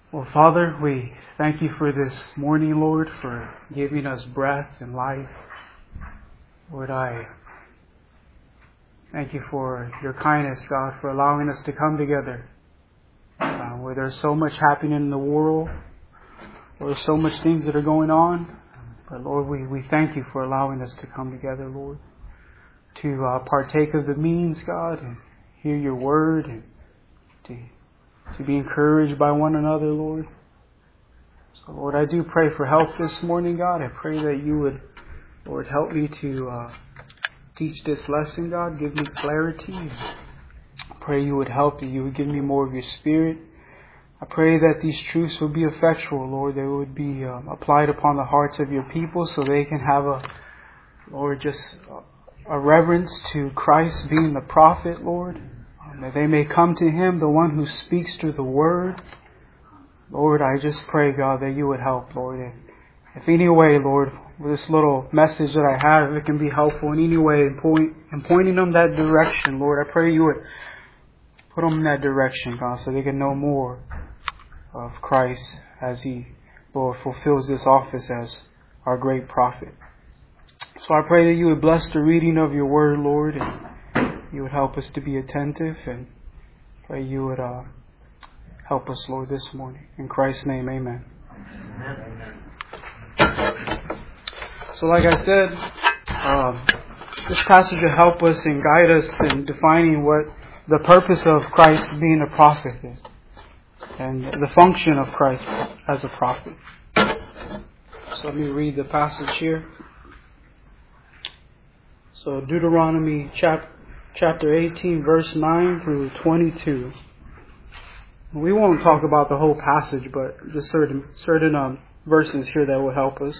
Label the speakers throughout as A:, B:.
A: Well, Father, we thank you for this morning, Lord, for giving us breath and life. Lord, I thank you for your kindness, God, for allowing us to come together where there's so much happening in the world, where there's so much things that are going on. But Lord, we thank you for allowing us to come together, Lord, to partake of the means, God, and hear your word, and to be encouraged by one another, Lord. So, Lord, I do pray for help this morning, God. I pray that you would, Lord, help me to teach this lesson, God. Give me clarity. I pray you would help me. You would give me more of your Spirit. I pray that these truths would be effectual, Lord. They would be applied upon the hearts of your people so they can have a reverence to Christ being the prophet, Lord. That they may come to Him, the one who speaks through the Word. Lord, I just pray, God, that you would help, Lord. If any way, Lord, with this little message that I have, if it can be helpful in any way in pointing them that direction, Lord, I pray you would put them in that direction, God, so they can know more of Christ as He, Lord, fulfills this office as our great prophet. So I pray that you would bless the reading of your Word, Lord, and you would help us to be attentive, and pray you would help us, Lord, this morning. In Christ's name, amen. So like I said, this passage will help us and guide us in defining what the purpose of Christ being a prophet is, and the function of Christ as a prophet. So let me read the passage here. So Deuteronomy chapter 18, verse 9 through 22. We won't talk about the whole passage, but just certain verses here that will help us.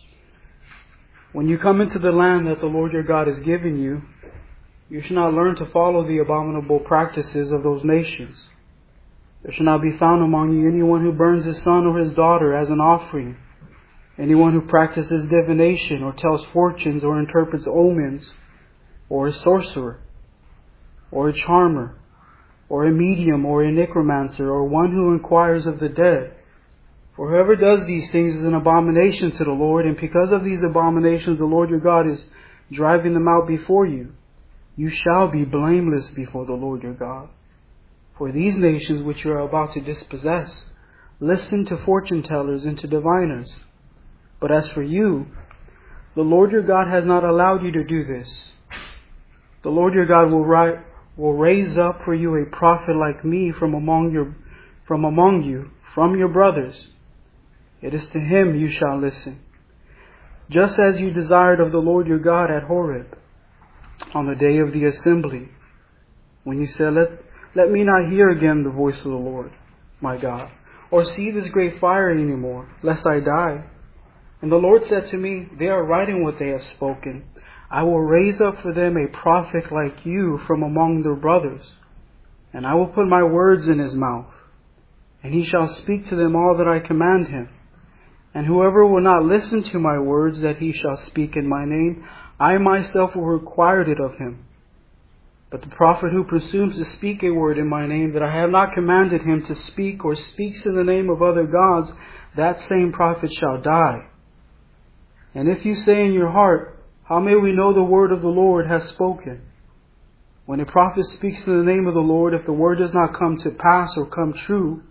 A: When you come into the land that the Lord your God has given you, you shall not learn to follow the abominable practices of those nations. There shall not be found among you anyone who burns his son or his daughter as an offering, anyone who practices divination or tells fortunes or interprets omens, or a sorcerer, or a charmer, or a medium, or a necromancer, or one who inquires of the dead. For whoever does these things is an abomination to the Lord, and because of these abominations the Lord your God is driving them out before you. You shall be blameless before the Lord your God. For these nations which you are about to dispossess, listen to fortune tellers and to diviners. But as for you, the Lord your God has not allowed you to do this. The Lord your God will raise up for you a prophet like me from among you, from your brothers. It is to him you shall listen. Just as you desired of the Lord your God at Horeb, on the day of the assembly, when you said, Let me not hear again the voice of the Lord, my God, or see this great fire any more, lest I die. And the Lord said to me, They are right in what they have spoken. I will raise up for them a prophet like you from among their brothers, and I will put my words in his mouth, and he shall speak to them all that I command him. And whoever will not listen to my words that he shall speak in my name, I myself will require it of him. But the prophet who presumes to speak a word in my name that I have not commanded him to speak, or speaks in the name of other gods, that same prophet shall die. And if you say in your heart, How may we know the word of the Lord has spoken? When a prophet speaks in the name of the Lord, if the word does not come to pass or come true,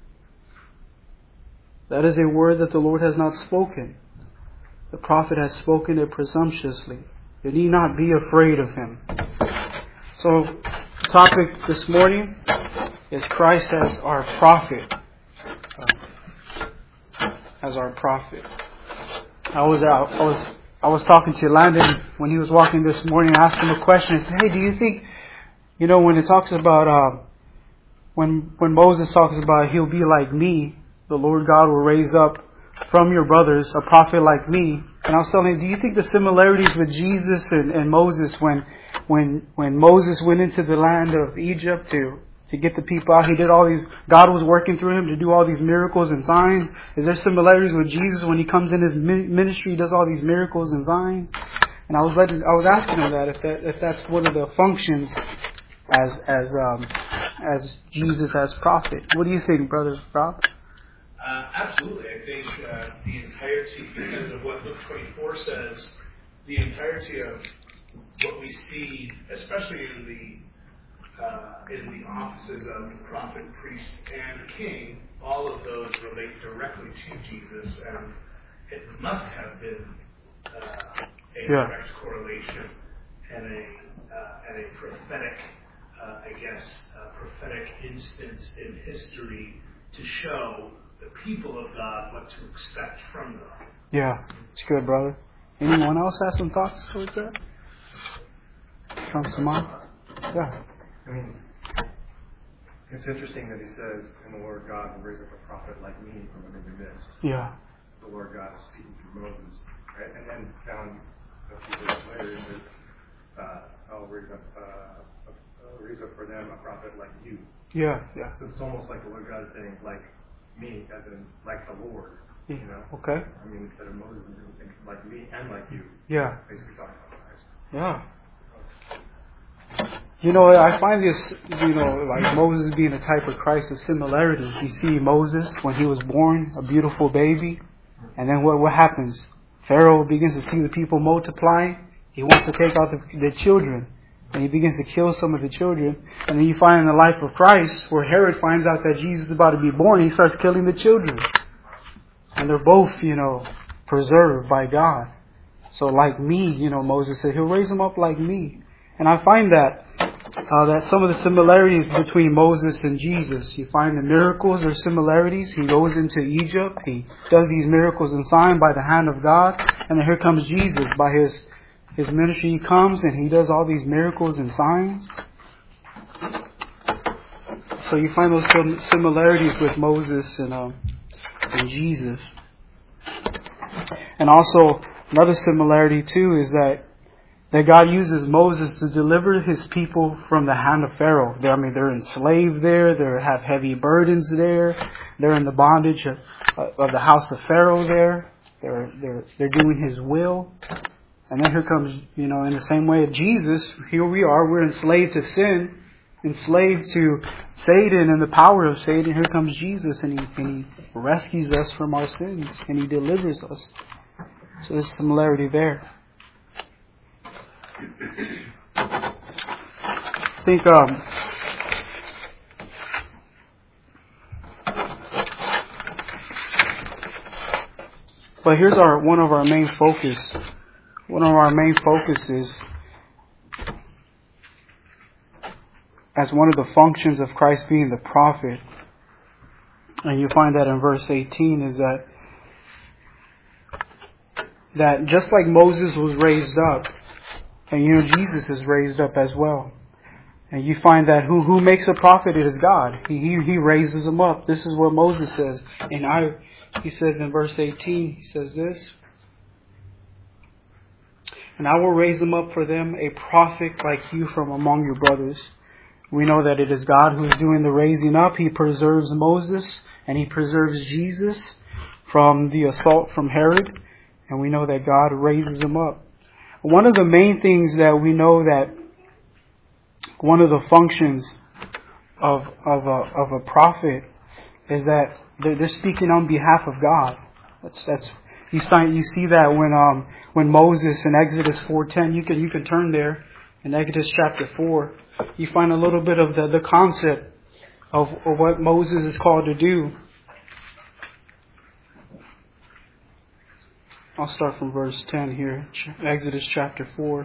A: that is a word that the Lord has not spoken. The prophet has spoken it presumptuously. You need not be afraid of him. So, the topic this morning is Christ as our prophet. As our prophet. I was talking to Landon when he was walking this morning. I asked him a question. I said, Hey, do you think, when it talks about, when Moses talks about he'll be like me, the Lord God will raise up from your brothers a prophet like me. And I was telling him, do you think the similarities with Jesus and Moses when Moses went into the land of Egypt to get the people out, God was working through him to do all these miracles and signs. Is there similarities with Jesus when he comes in his ministry, he does all these miracles and signs? And I was asking him that if that's one of the functions as Jesus as prophet. What do you think, Brother Rob?
B: Absolutely. I think the entirety, because of what Luke 24 says, the entirety of what we see, especially in the offices of prophet, priest, and king, all of those relate directly to Jesus, and it must have been a direct correlation and a prophetic, prophetic instance in history to show the people of God what to expect from them.
A: Yeah, it's good, brother. Anyone else have some thoughts towards that? Comes to mind? Yeah.
C: I mean, it's interesting that he says, and the Lord God will raise up a prophet like me from among your midst.
A: Yeah.
C: The Lord God is speaking through Moses. Right? And then down a few verses later, he says, I'll raise up for them a prophet like you.
A: Yeah, yeah.
C: So it's almost like the Lord God is saying, like me, as in, like the Lord.
A: Yeah.
C: You know?
A: Okay.
C: I mean, instead of Moses, he's saying, like me and like you.
A: Yeah.
C: Basically talking about Christ.
A: Yeah. You know, I find this, like Moses being a type of Christ, of similarities. You see Moses, when he was born, a beautiful baby, and then what happens? Pharaoh begins to see the people multiplying. He wants to take out the children, and he begins to kill some of the children. And then you find in the life of Christ, where Herod finds out that Jesus is about to be born, he starts killing the children. And they're both, preserved by God. So like me, Moses said, he'll raise them up like me. And I find that some of the similarities between Moses and Jesus, you find the miracles are similarities. He goes into Egypt, he does these miracles and signs by the hand of God, and then here comes Jesus by his ministry. He comes and he does all these miracles and signs. So you find those similarities with Moses and Jesus. And also another similarity too is that God uses Moses to deliver his people from the hand of Pharaoh. They're enslaved there. They have heavy burdens there. They're in the bondage of the house of Pharaoh there. They're doing his will. And then here comes, in the same way of Jesus, here we are. We're enslaved to sin, enslaved to Satan and the power of Satan. Here comes Jesus, and he rescues us from our sins, and he delivers us. So there's similarity there. I think but here's one of our main focus. One of our main focuses as one of the functions of Christ being the prophet, and you find that in verse 18, is that just like Moses was raised up, and Jesus is raised up as well. And you find that who makes a prophet? It is God. He raises him up. This is what Moses says. And he says in verse 18, he says this, and I will raise them up for them a prophet like you from among your brothers. We know that it is God who is doing the raising up. He preserves Moses and he preserves Jesus from the assault from Herod. And we know that God raises him up. One of the main things that we know, that one of the functions of a prophet is that they're speaking on behalf of God. You see that when Moses in Exodus 4:10, you can turn there in Exodus chapter 4. You find a little bit of the concept of what Moses is called to do. I'll start from verse 10 here, Exodus chapter 4.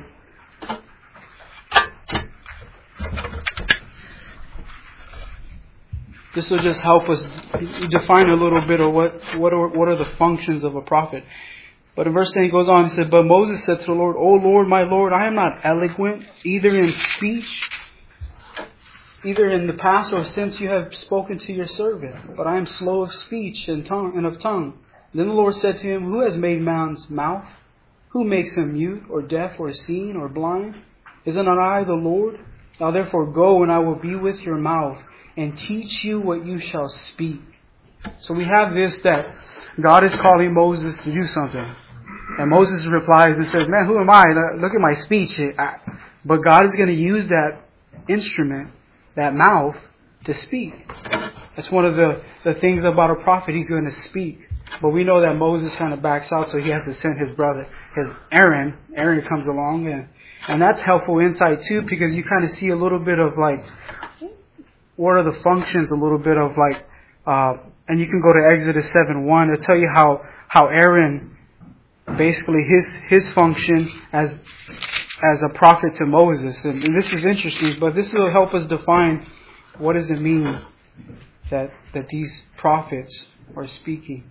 A: This will just help us define a little bit of what are the functions of a prophet. But in verse 10 he goes on, he said, but Moses said to the Lord, O Lord, my Lord, I am not eloquent, either in speech, either in the past or since you have spoken to your servant, but I am slow of speech and of tongue. Then the Lord said to him, who has made man's mouth? Who makes him mute or deaf or seeing or blind? Is it not I, the Lord? Now therefore go, and I will be with your mouth and teach you what you shall speak. So we have this, that God is calling Moses to do something. And Moses replies and says, man, who am I? Look at my speech. But God is going to use that instrument, that mouth, to speak. That's one of the things about a prophet. He's going to speak. But we know that Moses kind of backs out, so he has to send his brother, his Aaron. Aaron comes along, and that's helpful insight too, because you kind of see a little bit of like, what are the functions, a little bit of like, and you can go to Exodus 7:1 to tell you how Aaron, basically his function as a prophet to Moses. And this is interesting, but this will help us define what does it mean that these prophets are speaking.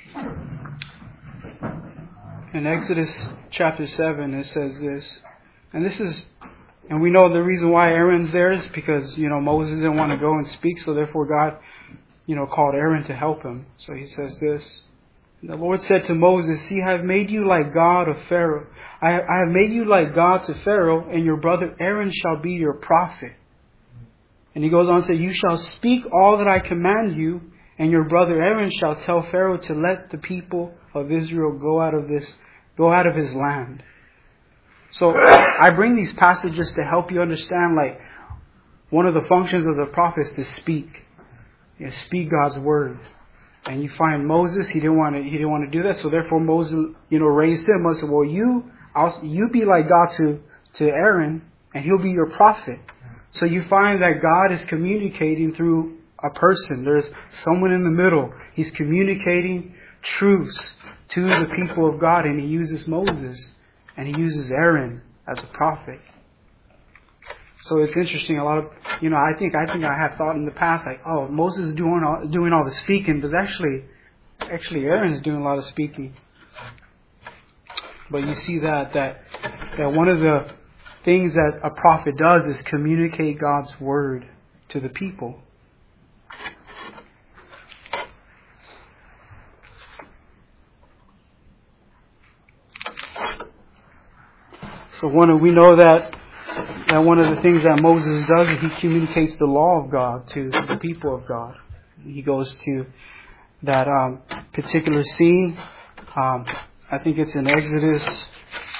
A: In Exodus chapter 7, it says this, and we know the reason why Aaron's there is because, Moses didn't want to go and speak, so therefore God, called Aaron to help him. So he says this, the Lord said to Moses, "See, I have made you like God of Pharaoh. I have made you like God to Pharaoh, and your brother Aaron shall be your prophet." And he goes on to say, "You shall speak all that I command you, and your brother Aaron shall tell Pharaoh to let the people of Israel go out of his land." So I bring these passages to help you understand, like, one of the functions of the prophet is to speak. Speak God's word. And you find Moses, he didn't want to do that, so therefore Moses, raised him. I said, "Well, you be like God to Aaron, and he'll be your prophet." So you find that God is communicating through a person. There's someone in the middle. He's communicating truths to the people of God, and he uses Moses and he uses Aaron as a prophet. So it's interesting. A lot of, I think I have thought in the past, like, oh, Moses is doing all the speaking, but actually Aaron's doing a lot of speaking. But you see that one of the things that a prophet does is communicate God's word to the people. So we know that one of the things that Moses does is he communicates the law of God to the people of God. He goes to that particular scene. I think it's in Exodus.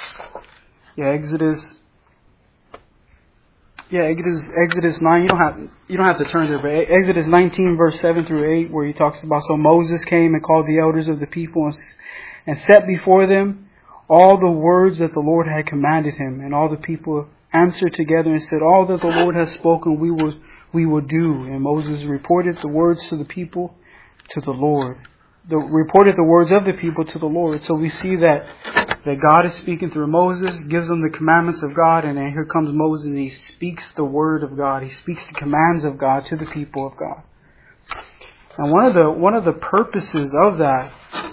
A: Exodus 9. You don't have to turn there, but Exodus 19 verse 7 through 8, where he talks about, "So Moses came and called the elders of the people and set before them all the words that the Lord had commanded him. And all the people answered together and said, 'All that the Lord has spoken, we will do.' And Moses reported the words to the people to the Lord. Reported the words of the people to the Lord." So we see that God is speaking through Moses, gives them the commandments of God, and then here comes Moses and he speaks the word of God. He speaks the commands of God to the people of God. And one of the purposes of that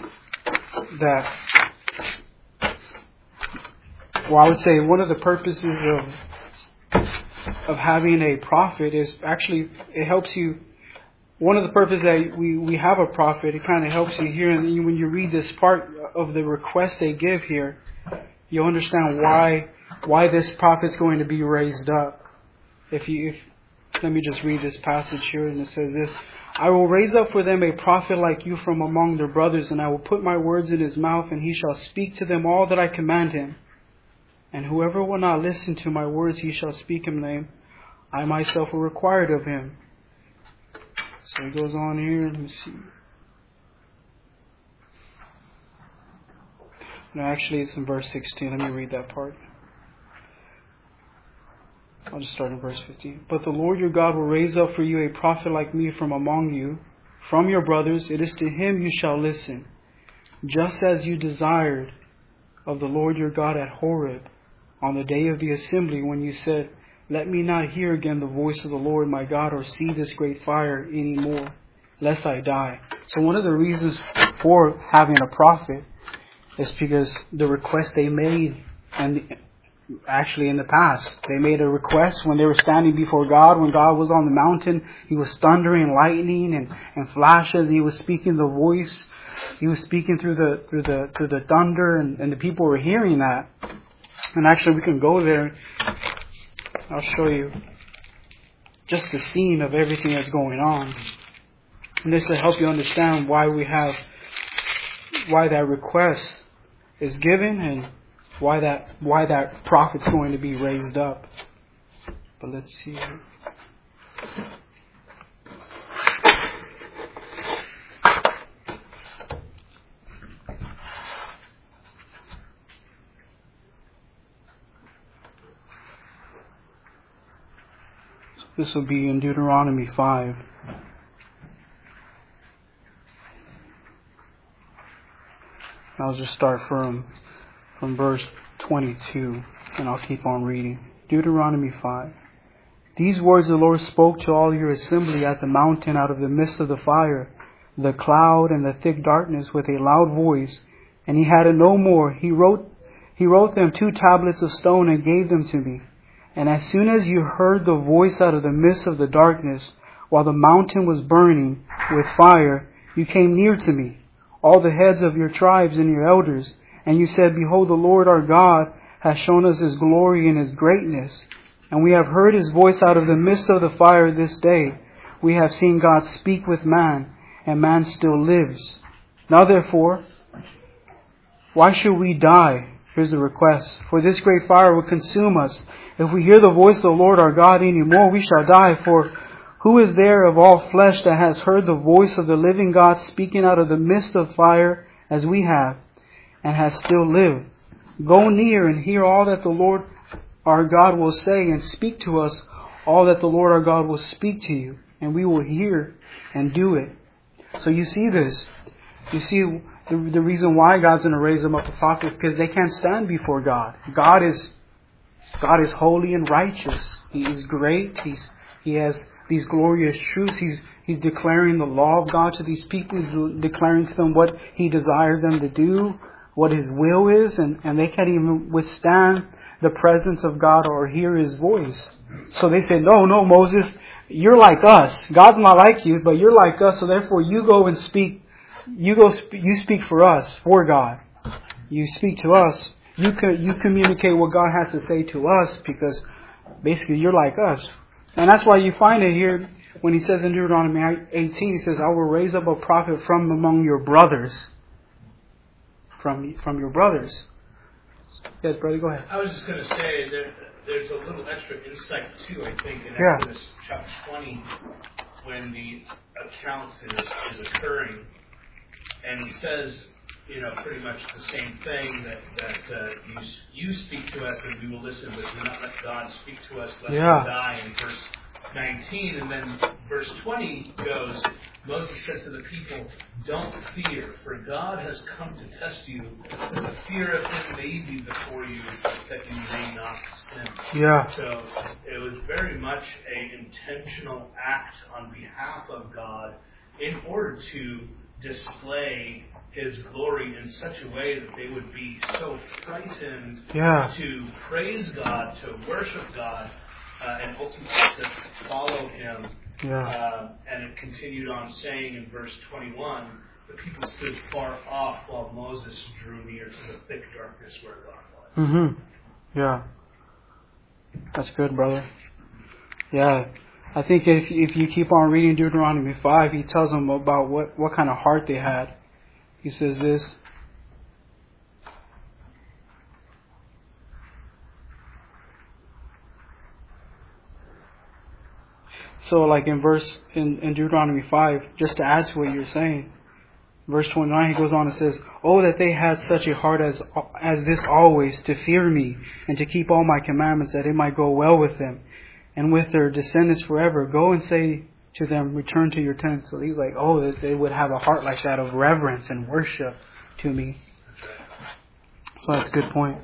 A: I would say one of the purposes of having a prophet is actually, it helps you. One of the purposes that we have a prophet, it kind of helps you here. And when you read this part of the request they give here, you'll understand why this prophet's going to be raised up. Let me just read this passage here, and it says this: "I will raise up for them a prophet like you from among their brothers, and I will put my words in his mouth, and he shall speak to them all that I command him. And whoever will not listen to my words, he shall speak in name. I myself will require it of him." So he goes on here. Let me see. No, actually it's in verse 16. Let me read that part. I'll just start in verse 15. "But the Lord your God will raise up for you a prophet like me from among you, from your brothers. It is to him you shall listen, just as you desired of the Lord your God at Horeb, on the day of the assembly, when you said, 'Let me not hear again the voice of the Lord my God, or see this great fire any more, lest I die.'" So one of the reasons for having a prophet is because the request they made, and actually in the past, they made a request when they were standing before God. When God was on the mountain, he was thundering, lightning, and flashes. He was speaking the voice. He was speaking through the thunder, and the people were hearing that. And actually, we can go there. I'll show you just the scene of everything that's going on. And this will help you understand why that request is given, and why that prophet's going to be raised up. But let's see. This will be in Deuteronomy 5. I'll just start from verse 22, and I'll keep on reading. Deuteronomy 5. These words the Lord spoke to all your assembly at the mountain out of the midst of the fire, the cloud, and the thick darkness with a loud voice. And he had it no more. He wrote them 2 tablets of stone and gave them to me. And as soon as you heard the voice out of the midst of the darkness, while the mountain was burning with fire, you came near to me, all the heads of your tribes and your elders, and you said, Behold, the Lord our God has shown us His glory and His greatness, and we have heard His voice out of the midst of the fire this day. We have seen God speak with man, and man still lives. Now therefore, why should we die? Here's the request. For this great fire will consume us. If we hear the voice of the Lord our God any more, we shall die. For who is there of all flesh that has heard the voice of the living God speaking out of the midst of fire as we have, and has still lived? Go near and hear all that the Lord our God will say, and speak to us all that the Lord our God will speak to you, and we will hear and do it. So you see this. You see the reason why God's going to raise them up a prophet, because they can't stand before God. God is holy and righteous. He is great. He has these glorious truths. He's declaring the law of God to these people. He's declaring to them what He desires them to do, what His will is, and they can't even withstand the presence of God or hear His voice. So they say, no, Moses, you're like us. God's not like you, but you're like us, so therefore you go and speak. You speak for us, for God. You speak to us. You communicate what God has to say to us, because basically you're like us. And that's why you find it here when He says in Deuteronomy 18, He says, I will raise up a prophet from among your brothers. From your brothers. Yes, brother, go ahead.
B: I was just going to say that there's a little extra insight too, I think, in Exodus chapter 20, when the account is occurring. And He says, pretty much the same thing, that you speak to us and we will listen, but do not let God speak to us lest we die, in verse 19. And then verse 20 goes, Moses said to the people, don't fear, for God has come to test you, that the fear of Him may be before you, that you may not sin.
A: Yeah.
B: So it was very much an intentional act on behalf of God in order to display His glory in such a way that they would be so frightened to praise God, to worship God, and ultimately to follow Him. And it continued on saying in verse 21, the people stood far off while Moses drew near to the thick darkness where God was.
A: Mm-hmm. Yeah. That's good, brother. Yeah. I think if you keep on reading Deuteronomy 5, he tells them about what kind of heart they had. He says this. So like in Deuteronomy 5, just to add to what you're saying, verse 29, he goes on and says, Oh, that they had such a heart as this always, to fear me, and to keep all my commandments, that it might go well with them, and with their descendants forever. Go and say to them, return to your tents. So he's like, oh, that they would have a heart like that of reverence and worship to me. So that's a good point.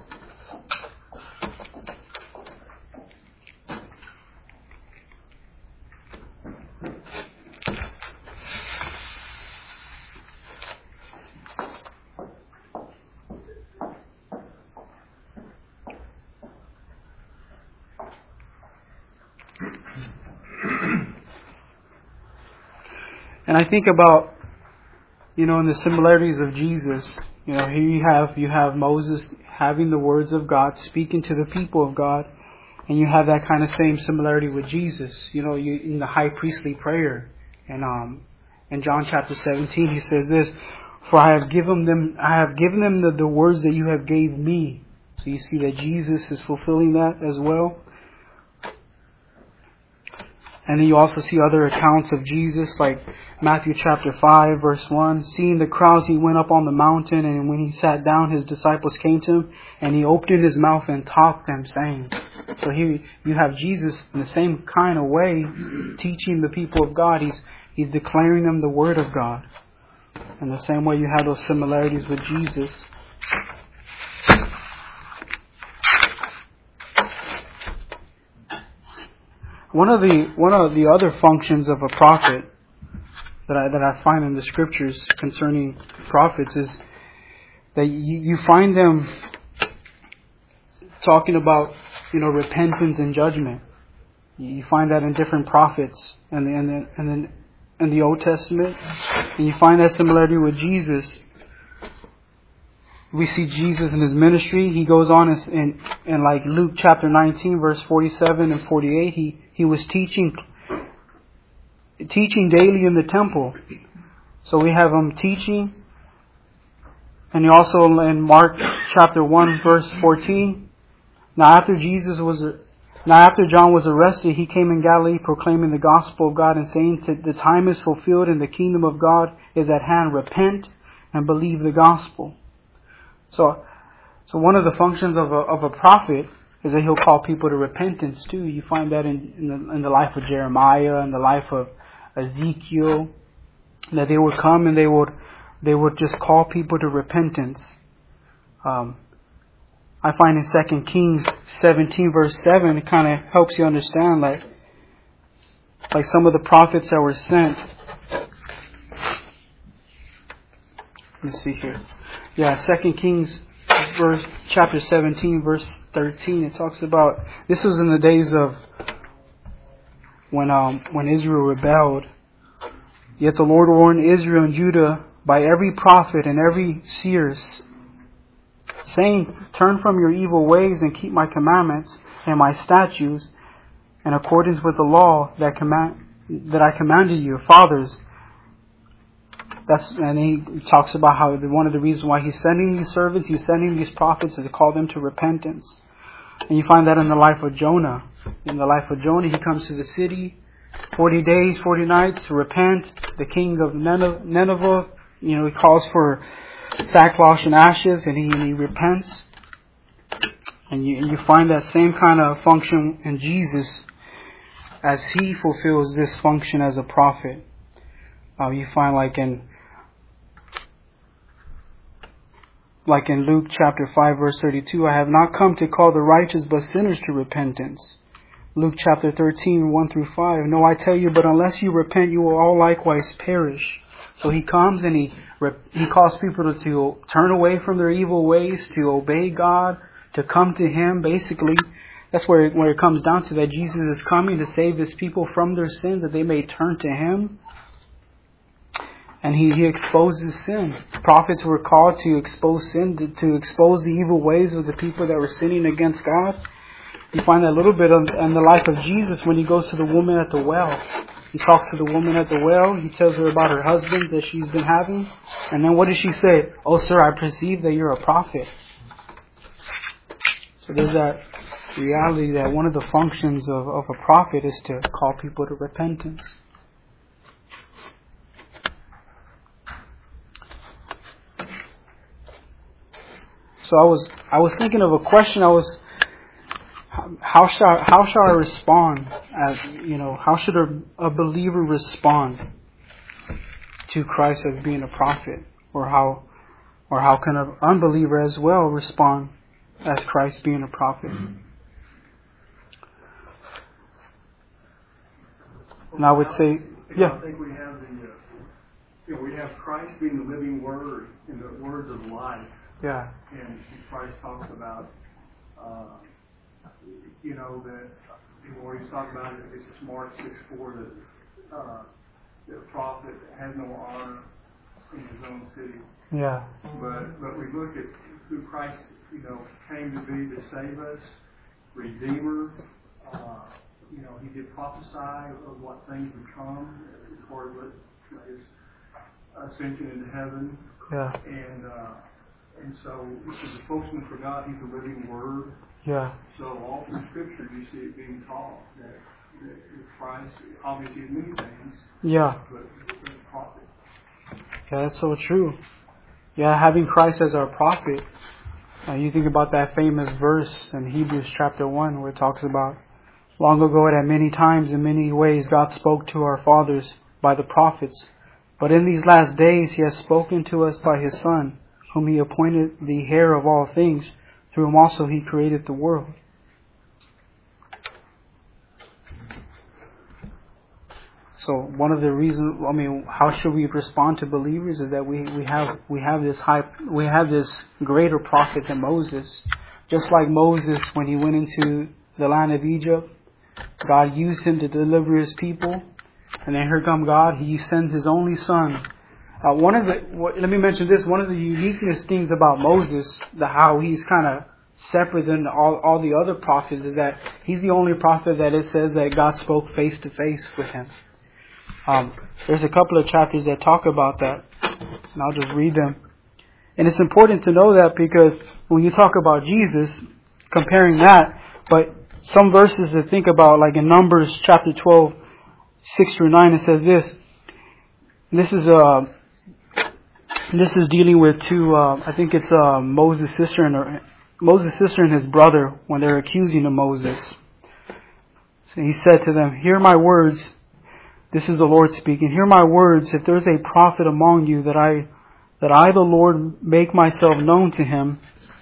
A: And I think about, in the similarities of Jesus. Here you have Moses having the words of God, speaking to the people of God, and you have that kind of same similarity with Jesus. In the high priestly prayer, and in John chapter 17, he says this: "For I have given them the words that you have gave me." So you see that Jesus is fulfilling that as well. And then you also see other accounts of Jesus, like Matthew chapter 5, verse 1. Seeing the crowds, he went up on the mountain, and when he sat down, his disciples came to him, and he opened his mouth and taught them, saying. So here you have Jesus in the same kind of way, teaching the people of God. He's declaring them the Word of God. In the same way you have those similarities with Jesus. One of the other functions of a prophet that I find in the scriptures concerning prophets is that you find them talking about, repentance and judgment. You find that in different prophets and in the Old Testament, and you find that similarity with Jesus. We see Jesus in his ministry. He goes on in like Luke chapter 19, verse 47 and 48. He was teaching daily in the temple. So we have him teaching. And also in Mark chapter 1, verse 14. Now after John was arrested, he came in Galilee proclaiming the gospel of God and saying, the time is fulfilled and the kingdom of God is at hand. Repent and believe the gospel. So one of the functions of a prophet is that he'll call people to repentance too. You find that in the life of Jeremiah and the life of Ezekiel, that they would come and they would just call people to repentance. I find in 2 Kings 17 verse 7, it kind of helps you understand like some of the prophets that were sent. Let's see here. Yeah, 2 Kings chapter 17 verse 13, it talks about, this was in the days of when Israel rebelled. Yet the Lord warned Israel and Judah by every prophet and every seer, saying, turn from your evil ways and keep my commandments and my statutes in accordance with the law that I commanded your fathers. And he talks about how one of the reasons why he's sending these servants, he's sending these prophets, is to call them to repentance. And you find that in the life of Jonah. In the life of Jonah, he comes to the city, 40 days, 40 nights to repent. The king of Nineveh, he calls for sackcloth and ashes, and he repents. And you find that same kind of function in Jesus as he fulfills this function as a prophet. You find like in Luke chapter 5 verse 32, I have not come to call the righteous but sinners to repentance. Luke chapter 13, 1 through 5. No, I tell you, but unless you repent, you will all likewise perish. So he comes and he calls people to turn away from their evil ways, to obey God, to come to him. Basically, that's where it comes down to, that Jesus is coming to save his people from their sins, that they may turn to him. And he exposes sin. Prophets were called to expose sin, to expose the evil ways of the people that were sinning against God. You find that a little bit in the life of Jesus when he goes to the woman at the well. He talks to the woman at the well. He tells her about her husband that she's been having. And then what does she say? Oh, sir, I perceive that you're a prophet. So there's that reality that one of the functions of a prophet is to call people to repentance. So I was thinking of a question. How shall I respond? How should a believer respond to Christ as being a prophet, or how can an unbeliever as well respond as Christ being a prophet? And I would say, yeah.
D: I think we have we have Christ being the living Word and the words of life.
A: Yeah.
D: And Christ talks about, that where he's talking about it, it's Mark 6:4 that the prophet has no honor in his own city.
A: Yeah.
D: But we look at who Christ, came to be to save us, Redeemer. He did prophesy of what things would come as far as his ascension into heaven.
A: Yeah.
D: And so he's a spokesman for God. He's a living Word.
A: Yeah.
D: So all through Scripture you see it being taught that Christ obviously did many things,
A: Yeah.
D: but the prophet.
A: Yeah, that's so true. Yeah, having Christ as our prophet. You think about that famous verse in Hebrews chapter 1 where it talks about, long ago at many times in many ways God spoke to our fathers by the prophets. But in these last days He has spoken to us by His Son, whom He appointed the heir of all things, through whom also He created the world. So one of the reasons, how should we respond to believers is that we have this greater prophet than Moses. Just like Moses, when he went into the land of Egypt, God used him to deliver His people, and then here come God. He sends His only Son. Let me mention this. One of the uniqueness things about Moses, how he's kind of separate than all the other prophets, is that he's the only prophet that it says that God spoke face to face with him. There's a couple of chapters that talk about that, and I'll just read them. And it's important to know that because when you talk about Jesus, comparing that, but some verses to think about, like in Numbers chapter 12, 6 through 9, it says this. This is dealing with two. I think it's Moses' sister and his brother when they're accusing of Moses. So he said to them, "Hear my words." This is the Lord speaking. "Hear my words. If there is a prophet among you, that I, the Lord, make myself known to him.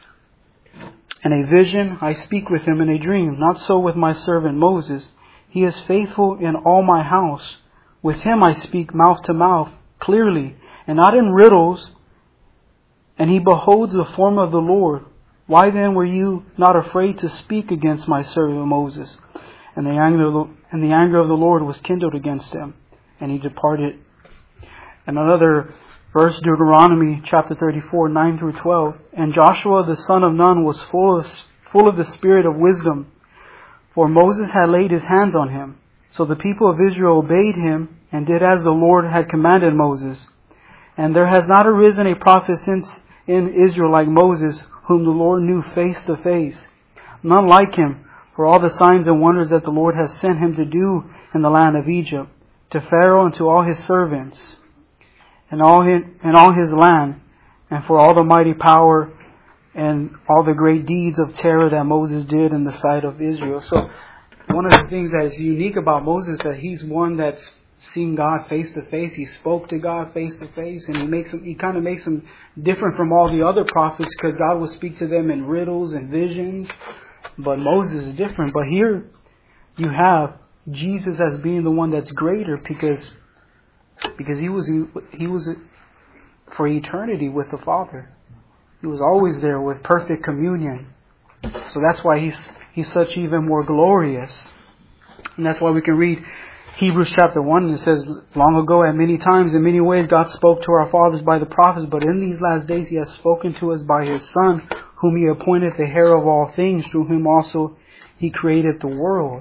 A: In a vision, I speak with him in a dream. Not so with my servant Moses. He is faithful in all my house. With him I speak mouth to mouth, clearly, and not in riddles. And he beholds the form of the Lord. Why then were you not afraid to speak against my servant Moses?" And the anger of the Lord was kindled against him, and he departed. And another verse, Deuteronomy chapter 34, 9 through 12. "And Joshua the son of Nun was full of the spirit of wisdom, for Moses had laid his hands on him. So the people of Israel obeyed him and did as the Lord had commanded Moses. And there has not arisen a prophet since in Israel like Moses, whom the Lord knew face to face. None like him, for all the signs and wonders that the Lord has sent him to do in the land of Egypt, to Pharaoh and to all his servants, and all his land, and for all the mighty power and all the great deeds of terror that Moses did in the sight of Israel." So one of the things that is unique about Moses is that he's one that's seen God face to face. He spoke to God face to face, and he kind of makes him different from all the other prophets because God will speak to them in riddles and visions. But Moses is different. But here you have Jesus as being the one that's greater because he was for eternity with the Father. He was always there with perfect communion. So that's why he's such even more glorious. And that's why we can read Hebrews chapter 1, and it says, "Long ago at many times in many ways God spoke to our fathers by the prophets, but in these last days He has spoken to us by His Son, whom He appointed the heir of all things, through whom also He created the world."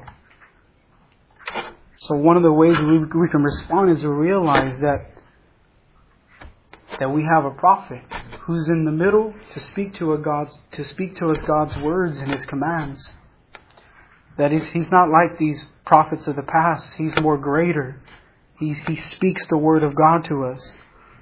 A: So one of the ways we can respond is to realize that we have a prophet who's in the middle to speak to us God's words and His commands. That is, He's not like these prophets of the past. He's more greater. He speaks the word of God to us.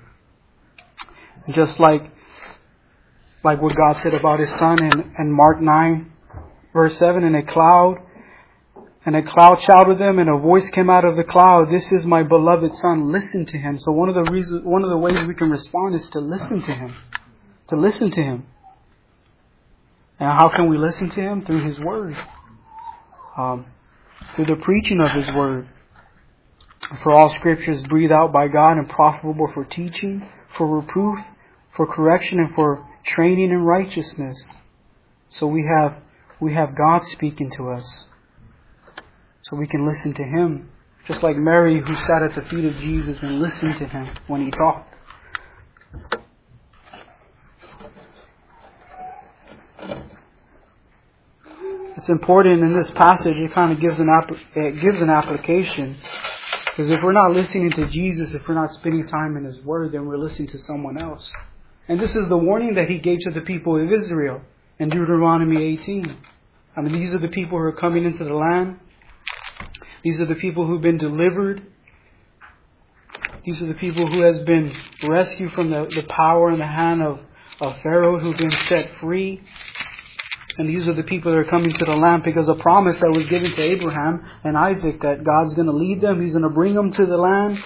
A: Just like what God said about His Son in Mark 9, verse 7, and a cloud shouted them, and a voice came out of the cloud, "This is my beloved Son, listen to Him." So one of the ways we can respond is to listen to Him. To listen to Him. And how can we listen to Him? Through His Word. Through the preaching of His Word. For all Scripture is breathed out by God and profitable for teaching, for reproof, for correction, and for training in righteousness. So we have God speaking to us. So we can listen to Him. Just like Mary, who sat at the feet of Jesus and listened to Him when He taught. It's important in this passage. It kind of gives an application, because if we're not listening to Jesus, if we're not spending time in His Word, then we're listening to someone else. And this is the warning that He gave to the people of Israel in Deuteronomy 18. These are the people who are coming into the land. These are the people who've been delivered. These are the people who has been rescued from the power and the hand of Pharaoh, who've been set free. And these are the people that are coming to the land because a promise that was given to Abraham and Isaac that God's going to lead them. He's going to bring them to the land.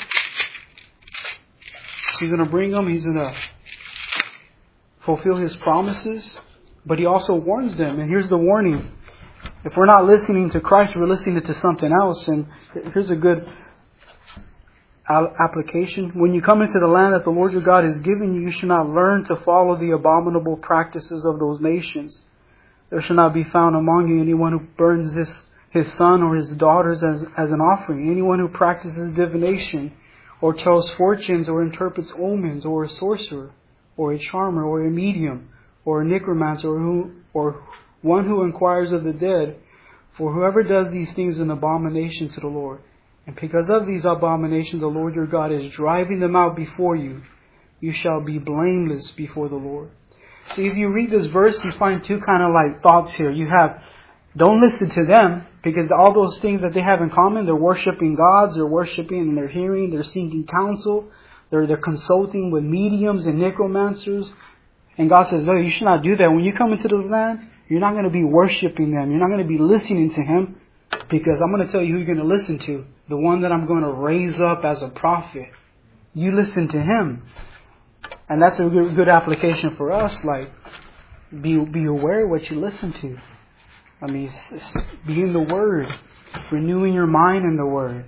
A: He's going to bring them. He's going to fulfill His promises. But He also warns them. And here's the warning. If we're not listening to Christ, we're listening to something else. And here's a good application. When you come into the land that the Lord your God has given you, you should not learn to follow the abominable practices of those nations. There shall not be found among you anyone who burns his son or his daughters as an offering. Anyone who practices divination or tells fortunes or interprets omens, or a sorcerer or a charmer or a medium or a necromancer or one who inquires of the dead. For whoever does these things is an abomination to the Lord. And because of these abominations, the Lord your God is driving them out before you. You shall be blameless before the Lord. See, if you read this verse, you find two kind of like thoughts here. You have, don't listen to them, because all those things that they have in common, they're worshiping gods, they're worshiping and they're hearing, they're seeking counsel, they're consulting with mediums and necromancers. And God says, no, you should not do that. When you come into the land, you're not going to be worshiping them. You're not going to be listening to Him, because I'm going to tell you who you're going to listen to. The one that I'm going to raise up as a prophet. You listen to Him. And that's a good application for us. Like, be aware of what you listen to. I mean, be in the Word. Renewing your mind in the Word.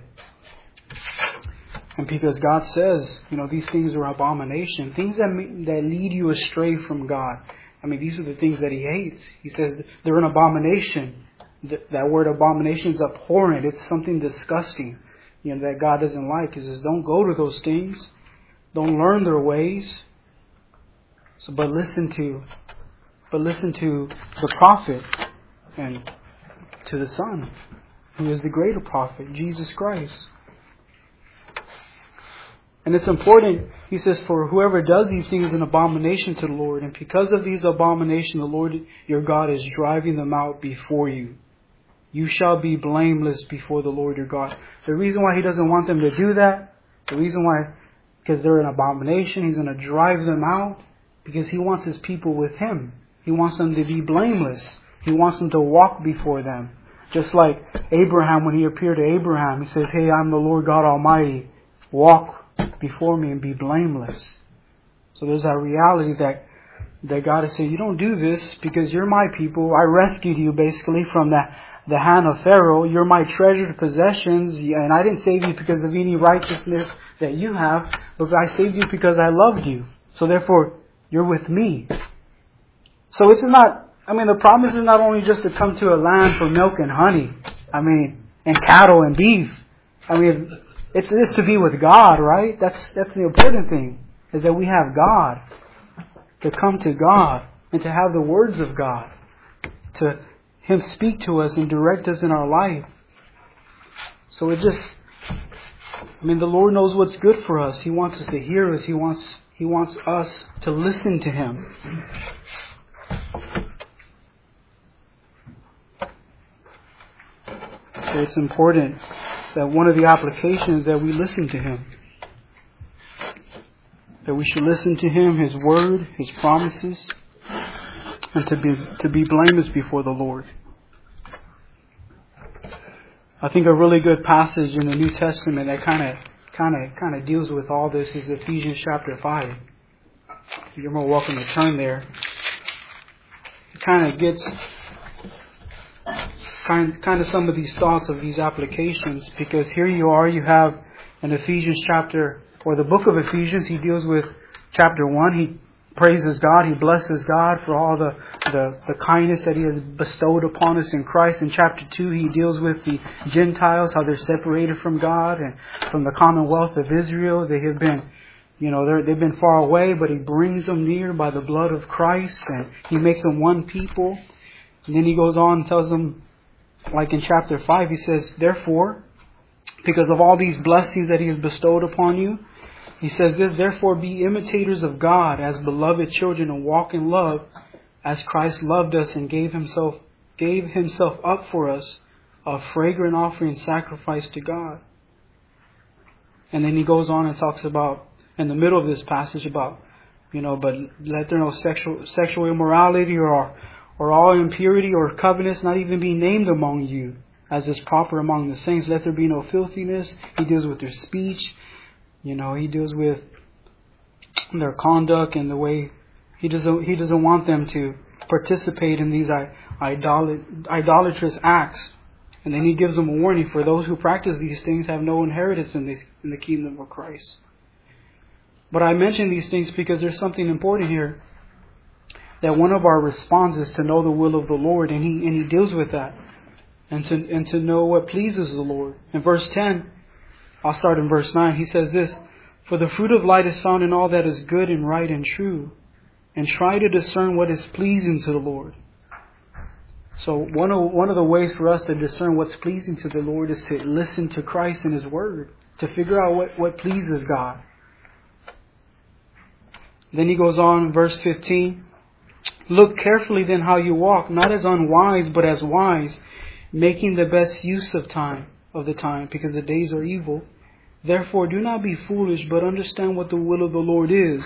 A: And because God says, these things are abomination. Things that lead you astray from God. I mean, these are the things that He hates. He says they're an abomination. That word abomination is abhorrent. It's something disgusting, that God doesn't like. He says, don't go to those things. Don't learn their ways. But listen to the prophet and to the Son, who is the greater prophet, Jesus Christ. And it's important, He says, for whoever does these things is an abomination to the Lord. And because of these abominations, the Lord your God is driving them out before you. You shall be blameless before the Lord your God. The reason why He doesn't want them to do that, because they're an abomination, He's going to drive them out, because He wants His people with Him. He wants them to be blameless. He wants them to walk before them. Just like Abraham, when He appeared to Abraham, He says, hey, I'm the Lord God Almighty. Walk before me and be blameless. So there's that reality that God is saying, you don't do this because you're my people. I rescued you basically from the hand of Pharaoh. You're my treasured possessions, and I didn't save you because of any righteousness that you have, but I saved you because I loved you. So therefore, you're with me. So the promise is not only just to come to a land for milk and honey, and cattle and beef. It's to be with God, right? That's the important thing, is that we have God, to come to God, and to have the words of God, to Him speak to us and direct us in our life. So the Lord knows what's good for us. He wants us to hear us. He wants us to listen to Him. So it's important that one of the applications that we listen to Him. That we should listen to Him, His Word, His promises, and to be blameless before the Lord. I think a really good passage in the New Testament that kind of deals with all this is Ephesians chapter 5. You're more welcome to turn there. It kind of gets kind of some of these thoughts of these applications, because here you have in Ephesians chapter, or the book of Ephesians, he deals with chapter 1. He praises God, he blesses God for all the kindness that He has bestowed upon us in Christ. In chapter 2, he deals with the Gentiles, how they're separated from God and from the commonwealth of Israel. They have been, they've been far away, but He brings them near by the blood of Christ, and He makes them one people. And then he goes on and tells them, like in chapter 5, he says, therefore, because of all these blessings that He has bestowed upon you, He says this, therefore be imitators of God as beloved children, and walk in love as Christ loved us and gave Himself up for us, a fragrant offering sacrifice to God. And then he goes on and talks about, in the middle of this passage, about, but let there no sexual immorality or all impurity or covetousness not even be named among you, as is proper among the saints. Let there be no filthiness. He deals with their speech. He deals with their conduct and the way he doesn't want them to participate in these idolatrous acts. And then he gives them a warning: for those who practice these things have no inheritance in the kingdom of Christ. But I mention these things because there's something important here. That one of our responses is to know the will of the Lord, and he deals with that, and to know what pleases the Lord. In verse 10, I'll start in verse 9. He says this: for the fruit of light is found in all that is good and right and true, and try to discern what is pleasing to the Lord. So one of the ways for us to discern what's pleasing to the Lord is to listen to Christ and His Word, to figure out what pleases God. Then he goes on in verse 15. Look carefully then how you walk, not as unwise, but as wise, making the best use of the time, because the days are evil. Therefore do not be foolish, but understand what the will of the Lord is.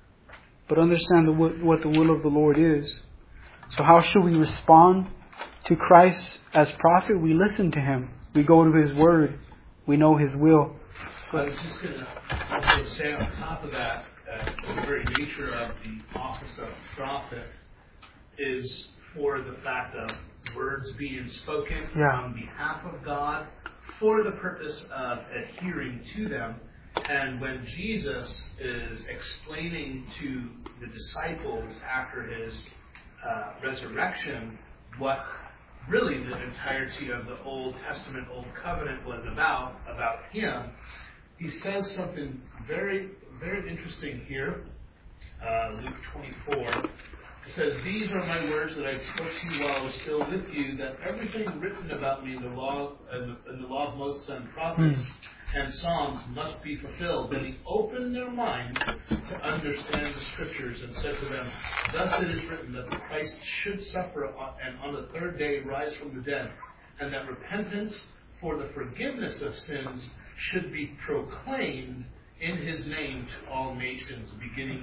A: What the will of the Lord is. So how should we respond to Christ as prophet? We listen to Him. We go to His Word. We know His will.
B: I was just going to also say on top of that, the very nature of the office of prophet is for the fact of words being spoken on behalf of God for the purpose of adhering to them. And when Jesus is explaining to the disciples after His resurrection what really the entirety of the Old Testament, Old Covenant was about Him, He says something very, very interesting here. Luke 24. It says, these are my words that I spoke to you while I was still with you, that everything written about me in the law of Moses and prophets and Psalms must be fulfilled. Then He opened their minds to understand the Scriptures and said to them, thus it is written that the Christ should suffer and on the third day rise from the dead, and that repentance for the forgiveness of sins should be proclaimed in His name to all nations, beginning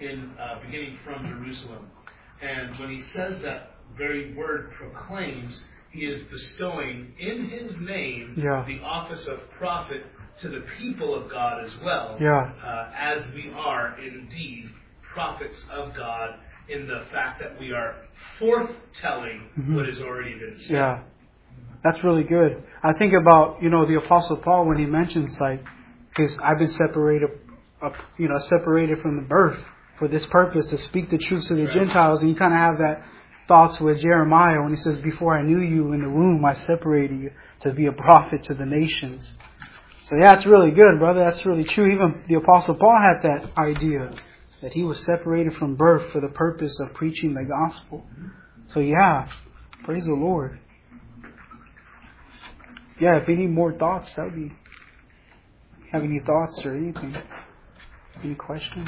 B: from Jerusalem. And when He says that very word proclaims, He is bestowing in His name the office of prophet to the people of God as well, as we are indeed prophets of God in the fact that we are forthtelling what has already been said.
A: Yeah, that's really good. I think about the Apostle Paul when he mentions because I've been separated from the birth for this purpose, to speak the truth to the Gentiles. And you kind of have that thoughts with Jeremiah when he says, before I knew you in the womb, I separated you to be a prophet to the nations. So it's really good, brother. That's really true. Even the Apostle Paul had that idea that he was separated from birth for the purpose of preaching the gospel. So praise the Lord. If any more thoughts, that would be... Have any thoughts or anything? Any questions?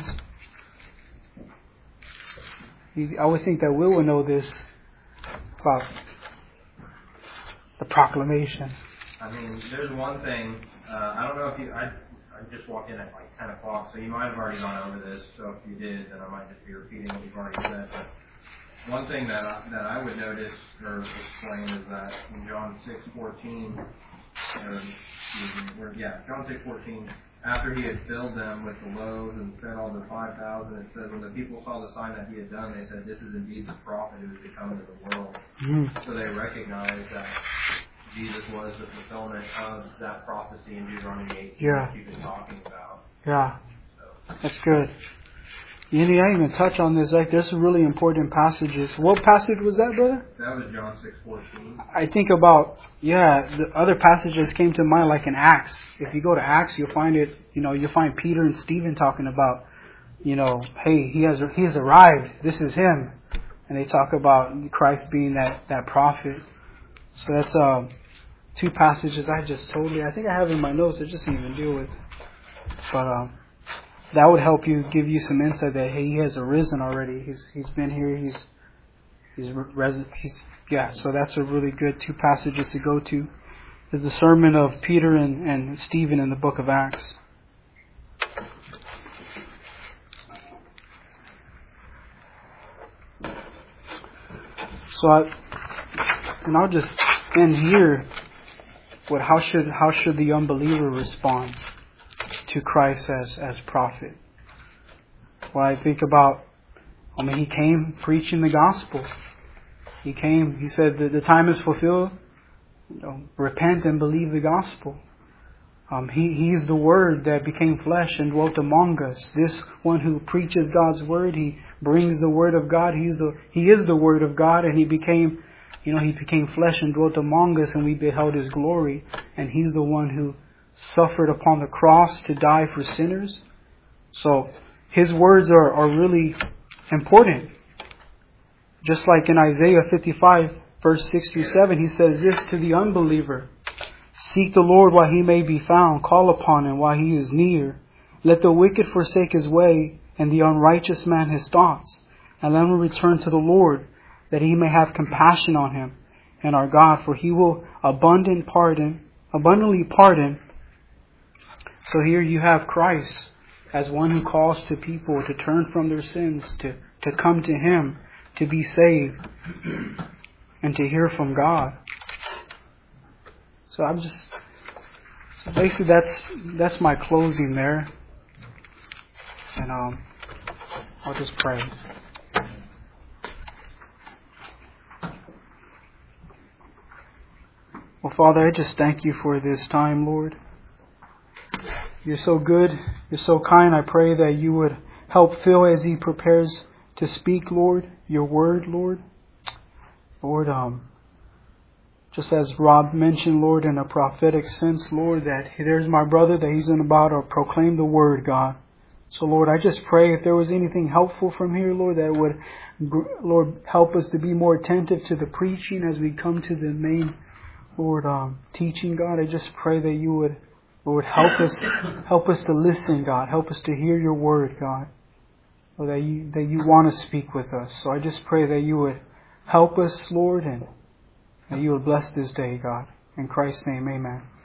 A: I would think that Will would know this about the proclamation.
E: I mean, there's one thing. I don't know if I just walked in at 10 o'clock, so you might have already gone over this. So if you did, then I might just be repeating what you've already said. But one thing that I would notice or explain is that in John 6:14, John 6:14, after He had filled them with the loaves and fed all the 5,000, it says, when the people saw the sign that He had done, they said, this is indeed the prophet who is to come into the world. So they recognized that Jesus was the fulfillment of that prophecy in Deuteronomy 18 that you've been talking about.
A: That's good. I didn't even touch on this. There's some really important passages. What passage was that, brother?
E: That was John 6:14. I
A: think about, the other passages came to mind, like in Acts. If you go to Acts, you'll find it, you'll find Peter and Stephen talking about, hey, he has arrived. This is Him. And they talk about Christ being that prophet. So that's two passages I think I have in my notes. I just didn't even deal with. But that would help give you some insight that, hey, He has arisen already. He's been here. He's Yeah, so that's a really good two passages to go to. Is the sermon of Peter and Stephen in the book of Acts. So I'll just end here with how should the unbeliever respond to Christ as prophet? Well, I think about, he came preaching the gospel. He said that the time is fulfilled. Repent and believe the gospel. He's the Word that became flesh and dwelt among us. This one who preaches God's Word, he brings the Word of God. He is the Word of God, and he became flesh and dwelt among us, and we beheld His glory. And He's the one who suffered upon the cross to die for sinners. So His words are really important. Just like in Isaiah 55, verse 6 through 7, He says this to the unbeliever: "Seek the Lord while He may be found. Call upon Him while He is near. Let the wicked forsake his way, and the unrighteous man his thoughts. And let him return to the Lord, that He may have compassion on him and our God, for He will abundantly pardon." So here you have Christ as one who calls to people to turn from their sins, to come to Him, to be saved, and to hear from God. So basically that's my closing there. And I'll just pray. Well, Father, I just thank You for this time, Lord. You're so good. You're so kind. I pray that You would help Phil as he prepares to speak, Lord, Your word, Lord. Lord, just as Rob mentioned, Lord, in a prophetic sense, Lord, that there's my brother, that he's about to proclaim the word, God. So, Lord, I just pray if there was anything helpful from here, Lord, that would, Lord, help us to be more attentive to the preaching as we come to the main, Lord, teaching, God. I just pray that You would, Lord, help us to listen, God. Help us to hear Your word, God. Or that you want to speak with us. So I just pray that You would help us, Lord, and that You would bless this day, God. In Christ's name, amen.